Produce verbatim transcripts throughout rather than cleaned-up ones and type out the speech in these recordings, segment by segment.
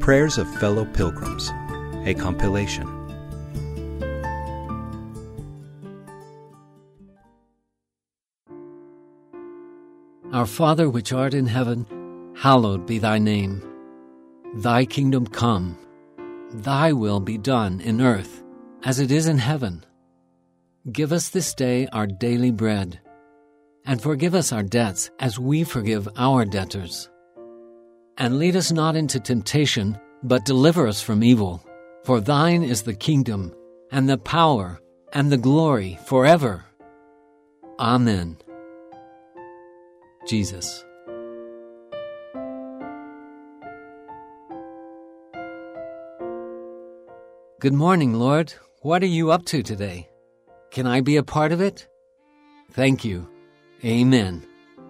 Prayers of Fellow Pilgrims, a compilation. Our Father which art in heaven, hallowed be thy name. Thy kingdom come, thy will be done in earth as it is in heaven. Give us this day our daily bread, and forgive us our debts as we forgive our debtors. And lead us not into temptation, but deliver us from evil. For thine is the kingdom, and the power, and the glory forever. Amen. Jesus. Good morning, Lord. What are you up to today? Can I be a part of it? Thank you. Amen.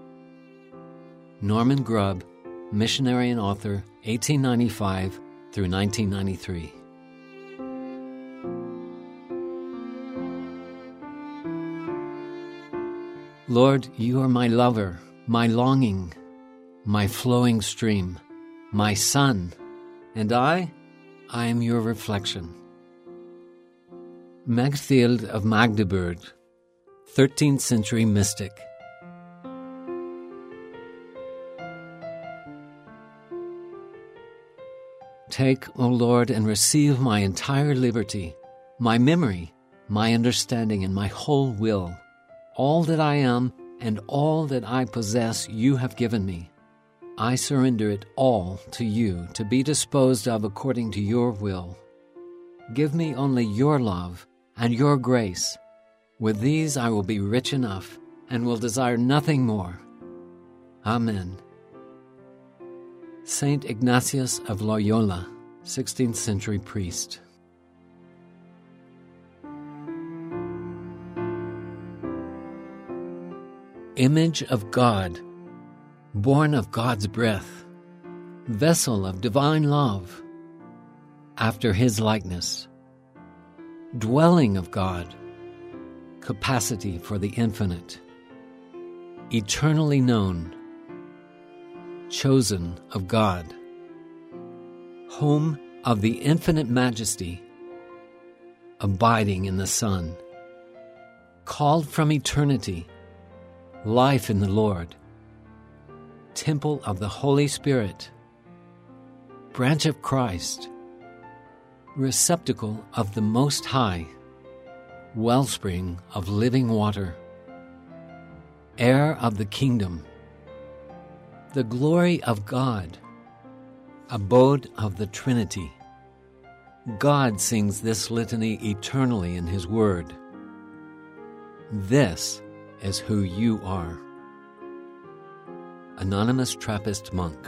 Norman Grubb, missionary and author, eighteen ninety-five through nineteen ninety-three. Lord, you are my lover, my longing, my flowing stream, my sun, and I, I am your reflection. Magthild of Magdeburg, thirteenth century mystic. Take, O Lord, and receive my entire liberty, my memory, my understanding, and my whole will. All that I am and all that I possess you have given me. I surrender it all to you to be disposed of according to your will. Give me only your love and your grace. With these I will be rich enough and will desire nothing more. Amen. Saint Ignatius of Loyola, sixteenth century priest. Image of God, born of God's breath, vessel of divine love, after his likeness, dwelling of God, capacity for the infinite, eternally known, chosen of God, home of the infinite majesty, abiding in the Son, called from eternity, life in the Lord, temple of the Holy Spirit, branch of Christ, receptacle of the Most High, wellspring of living water, heir of the kingdom, the glory of God, abode of the Trinity. God sings this litany eternally in His Word. This is who you are. Anonymous Trappist Monk.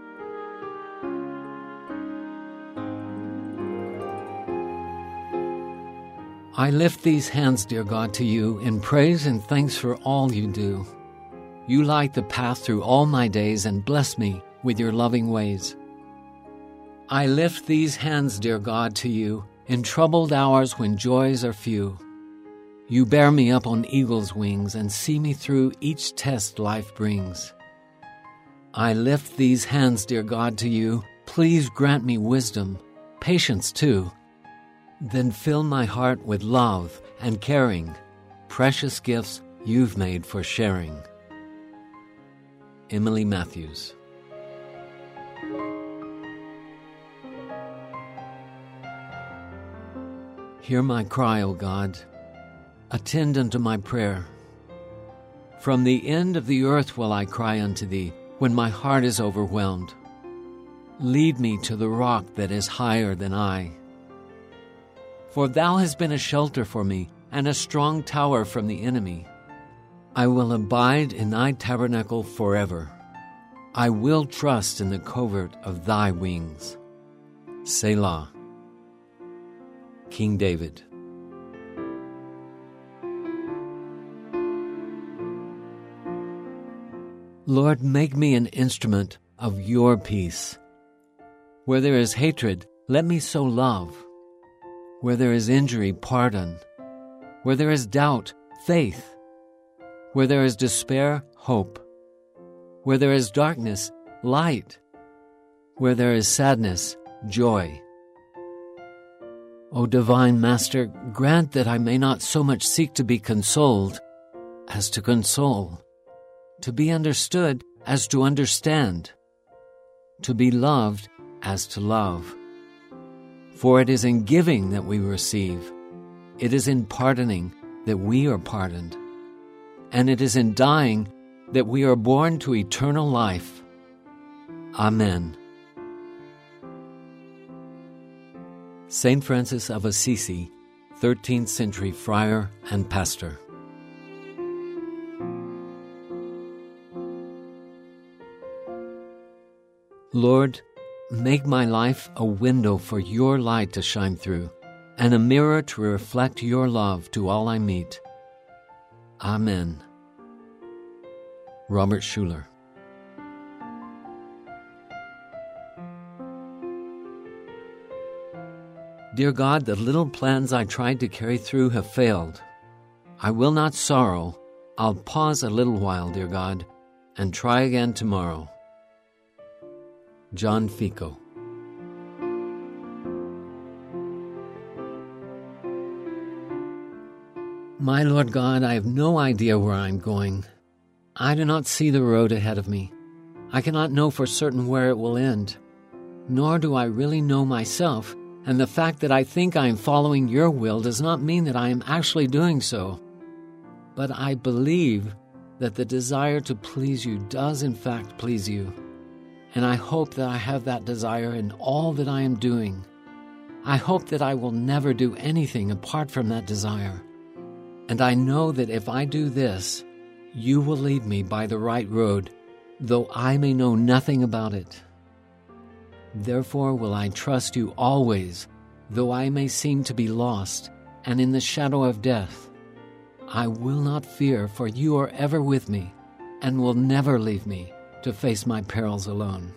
I lift these hands, dear God, to you in praise and thanks for all you do. You light the path through all my days and bless me with your loving ways. I lift these hands, dear God, to you in troubled hours when joys are few. You bear me up on eagle's wings and see me through each test life brings. I lift these hands, dear God, to you. Please grant me wisdom, patience too. Then fill my heart with love and caring, precious gifts you've made for sharing. Emily Matthews. Hear my cry, O God. Attend unto my prayer. From the end of the earth will I cry unto thee, when my heart is overwhelmed. Lead me to the rock that is higher than I. For thou hast been a shelter for me, and a strong tower from the enemy. I will abide in thy tabernacle forever. I will trust in the covert of thy wings. Selah. King David. Lord, make me an instrument of your peace. Where there is hatred, let me sow love. Where there is injury, pardon. Where there is doubt, faith. Where there is despair, hope. Where there is darkness, light. Where there is sadness, joy. O Divine Master, grant that I may not so much seek to be consoled as to console, to be understood as to understand, to be loved as to love. For it is in giving that we receive, it is in pardoning that we are pardoned, and it is in dying that we are born to eternal life. Amen. Saint Francis of Assisi, thirteenth century friar and pastor. Lord, make my life a window for your light to shine through, and a mirror to reflect your love to all I meet. Amen. Robert Schuller. Dear God, the little plans I tried to carry through have failed. I will not sorrow. I'll pause a little while, dear God, and try again tomorrow. John Fico. My Lord God, I have no idea where I'm going. I do not see the road ahead of me. I cannot know for certain where it will end. Nor do I really know myself, and the fact that I think I am following your will does not mean that I am actually doing so. But I believe that the desire to please you does in fact please you. And I hope that I have that desire in all that I am doing. I hope that I will never do anything apart from that desire. And I know that if I do this, you will lead me by the right road, though I may know nothing about it. Therefore will I trust you always, though I may seem to be lost and in the shadow of death. I will not fear, for you are ever with me and will never leave me to face my perils alone.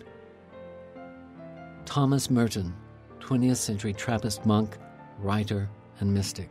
Thomas Merton, twentieth century Trappist monk, writer, and mystic.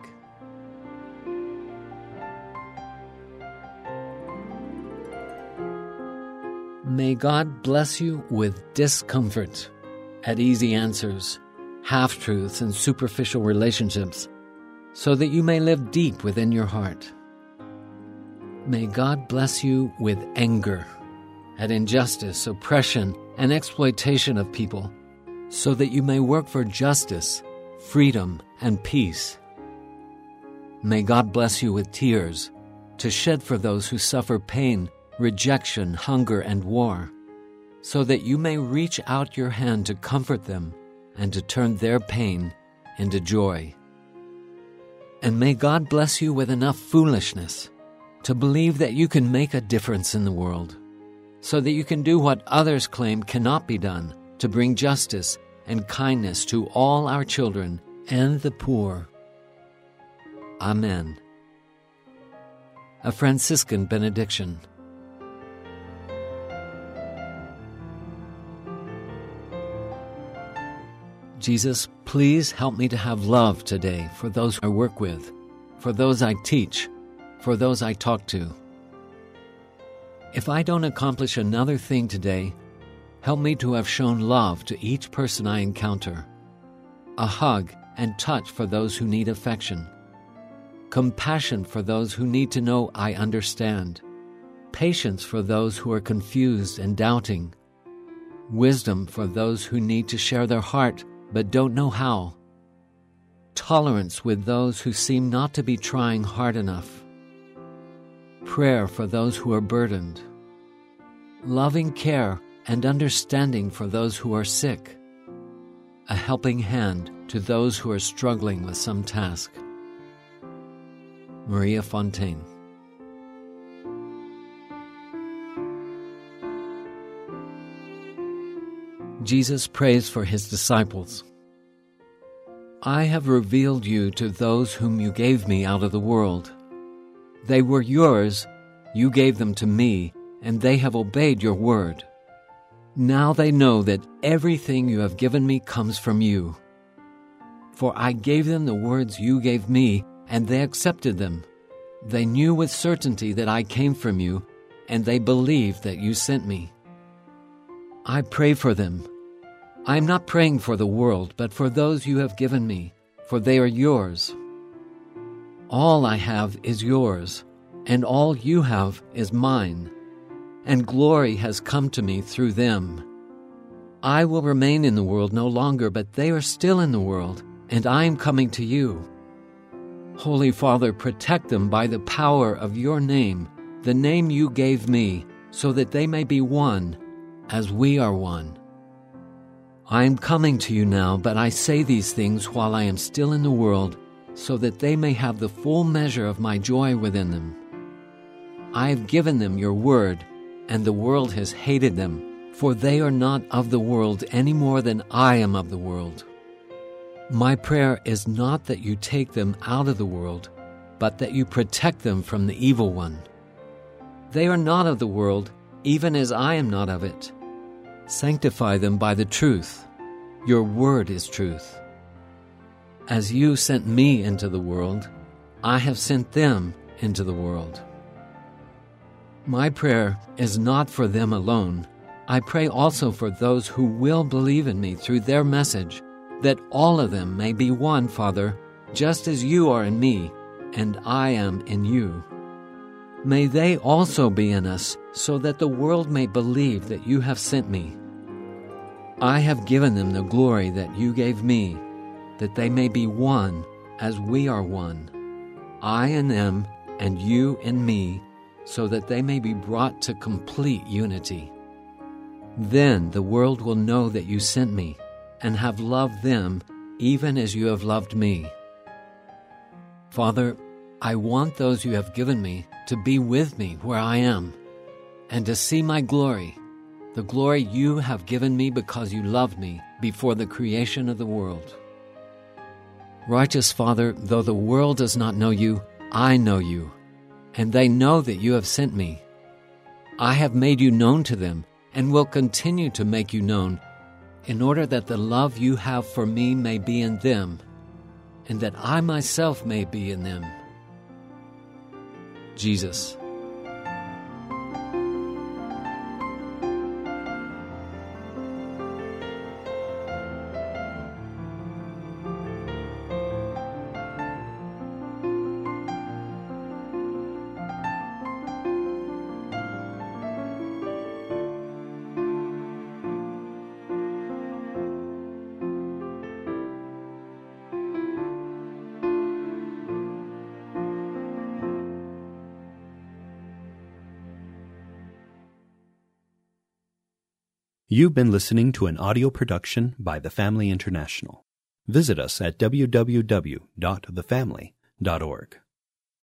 May God bless you with discomfort at easy answers, half-truths, and superficial relationships, so that you may live deep within your heart. May God bless you with anger at injustice, oppression, and exploitation of people, so that you may work for justice, freedom, and peace. May God bless you with tears to shed for those who suffer pain, rejection, hunger, and war, so that you may reach out your hand to comfort them and to turn their pain into joy. And may God bless you with enough foolishness to believe that you can make a difference in the world, so that you can do what others claim cannot be done to bring justice and kindness to all our children and the poor. Amen. A Franciscan benediction. Jesus, please help me to have love today for those I work with, for those I teach, for those I talk to. If I don't accomplish another thing today, help me to have shown love to each person I encounter, a hug and touch for those who need affection, compassion for those who need to know I understand, patience for those who are confused and doubting, wisdom for those who need to share their heart but don't know how, tolerance with those who seem not to be trying hard enough, prayer for those who are burdened, loving care and understanding for those who are sick, a helping hand to those who are struggling with some task. Maria Fontaine. Jesus prays for his disciples. I have revealed you to those whom you gave me out of the world. They were yours, you gave them to me, and they have obeyed your word. Now they know that everything you have given me comes from you. For I gave them the words you gave me, and they accepted them. They knew with certainty that I came from you, and they believed that you sent me. I pray for them. I am not praying for the world, but for those you have given me, for they are yours. All I have is yours, and all you have is mine, and glory has come to me through them. I will remain in the world no longer, but they are still in the world, and I am coming to you. Holy Father, protect them by the power of your name, the name you gave me, so that they may be one, as we are one. I am coming to you now, but I say these things while I am still in the world, so that they may have the full measure of my joy within them. I have given them your word, and the world has hated them, for they are not of the world any more than I am of the world. My prayer is not that you take them out of the world, but that you protect them from the evil one. They are not of the world, even as I am not of it. Sanctify them by the truth. Your word is truth. As you sent me into the world, I have sent them into the world. My prayer is not for them alone. I pray also for those who will believe in me through their message, that all of them may be one, Father, just as you are in me, and I am in you. May they also be in us, so that the world may believe that you have sent me. I have given them the glory that you gave me, that they may be one as we are one, I in them and you in me, so that they may be brought to complete unity. Then the world will know that you sent me and have loved them even as you have loved me. Father, I want those you have given me to be with me where I am and to see my glory, the glory you have given me because you loved me before the creation of the world. Righteous Father, though the world does not know you, I know you, and they know that you have sent me. I have made you known to them and will continue to make you known, in order that the love you have for me may be in them, and that I myself may be in them. Jesus. You've been listening to an audio production by The Family International. Visit us at w w w dot the family dot org.